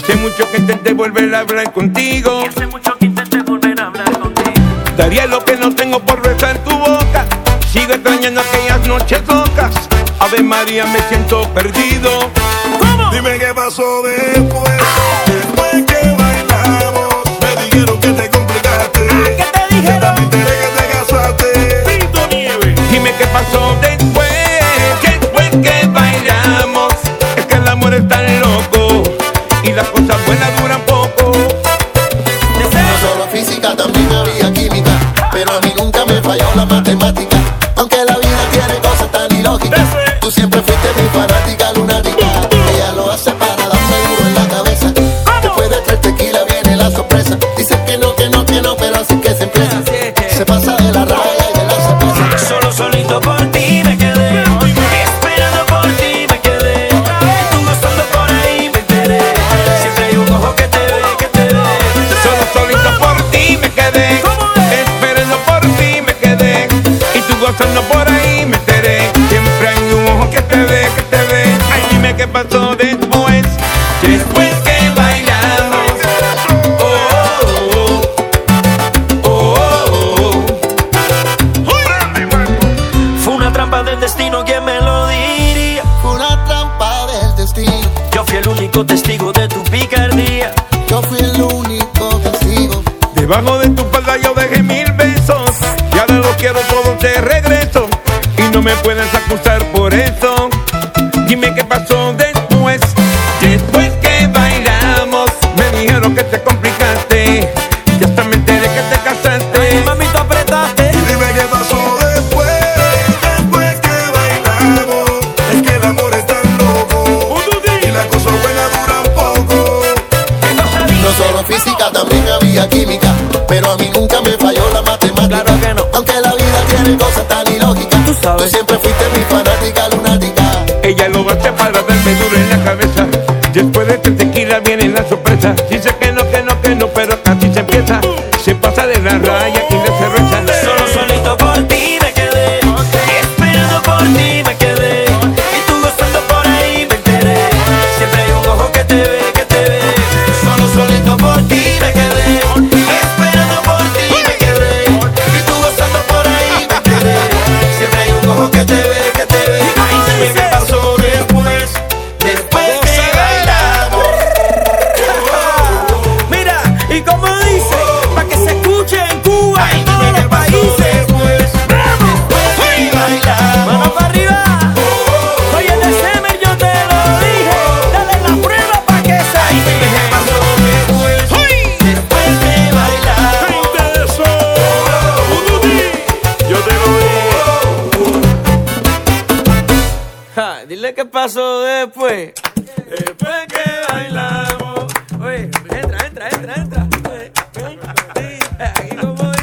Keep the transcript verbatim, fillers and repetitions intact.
Hace mucho que intenté volver a hablar contigo. Y hace mucho que intenté volver a hablar contigo. Daría lo que no tengo por besar tu boca. Sigo extrañando aquellas noches locas. Ave María, me siento perdido. ¿Cómo? Dime qué pasó después. Después que bailamos, me dijeron que te complicaste. ¿Qué te dijeron? Que me enteré que te casaste. Pinto nieve. Dime qué pasó después. Después que bailamos. Es que el amor es tan loco y las cosas buenas duran poco. No solo física, también había química, pero a mí nunca me falló la matemática. Aunque la vida tiene cosas tan ilógicas, tú siempre fuiste mi fanática lunática. Ella lo hace para darme duro en la cabeza. Después de tres tequila viene la sorpresa. Dice que no, que no, que no, pero así que se empieza. Se pasa de la raya y de la cerveza. Solo solito por ti me quedé. Esperando por ti me quedé. Tú gozando por ahí me enteré. Siempre hay un ojo que te ve, que te ve. Solo solito por ti me quedé. Esperando por ti me quedé. Y tú gozando por ahí me enteré. Siempre hay un ojo que te ve, que te ve. Ay, dime qué pasó después. Después que bailamos. Oh, oh, oh, oh, oh. Fue una trampa del destino, ¿quién me lo diría? Fue una trampa del destino. Yo fui el único testigo de tu picardía. Yo fui el único testigo. Debajo de tu espalda yo dejé mil besos. Y ahora lo quiero todo de regreso. Y no me puedes acusar por eso. Dime qué pasó después. Después que bailamos, me dijeron que te complicaste. Y hasta me enteré que te casaste. Mami, tú apretaste. Dime qué pasó después. Después que bailamos, es que el amor es tan loco y las cosas buenas duran poco. No solo física, también había química, pero a mí nunca me falló la matemática. Claro que no. Aunque la vida tiene cosas tan ilógicas, Tú sabes. tú siempre fuiste mi fanática lunática. Ella lo hace para darme duro en la cabeza. Después de este tequila viene la sorpresa. Dice que no, que no, que no, pero casi se empieza. Se pasa de la raya y la cerveza. Solo solito por ti me quedé. Esperando por ti me quedé. Y tú gozando por ahí me enteré. Siempre hay un ojo que te ve, que te ve. Solo solito por ti me quedé. Esperando por ti me quedé. Y tú gozando por ahí me enteré. Siempre hay un ojo que te ve, que te ve. Ay, dime qué pasó después. Después que bailamos. Mira, y como dice, para que se escuche en Cuba. Ay, en todos los países. Después que bailamos. Mano para arriba. Oye, de Semer yo te lo dije. Dale la prueba para que salga. Ay, dime qué pasó después. Después que bailamos. Yo te lo digo. Ja, dile qué pasó después. Después que bailamos. Oye, entra, entra, entra, entra. Oye, aquí como